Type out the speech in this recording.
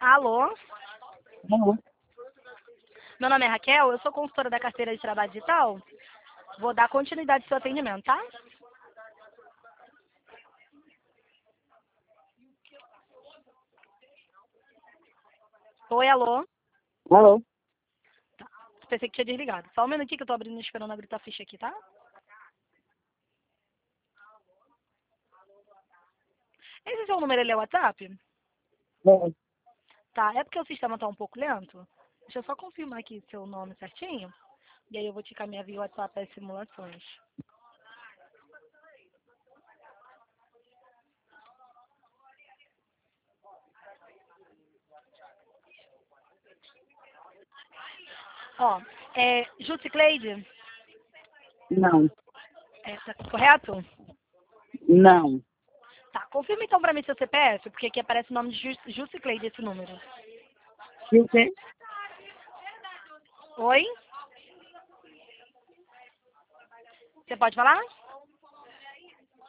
Alô? Alô? Meu nome é Raquel, eu sou consultora da carteira de trabalho digital. Vou dar continuidade ao seu atendimento, tá? Oi, alô? Alô? Pensei que tinha desligado. Só um minutinho que eu tô abrindo e esperando abrir tua ficha aqui, tá? Esse seu número ele é WhatsApp? É, Tá, é porque o sistema tá um pouco lento. Deixa eu só confirmar aqui seu nome certinho. E aí eu vou te encaminhar via WhatsApp as simulações. Ó, Juticleide, não, tá correto? não. Tá, confirma então pra mim seu CPF, porque aqui aparece o nome de Juticleide esse número. E o quê? Oi? Você pode falar?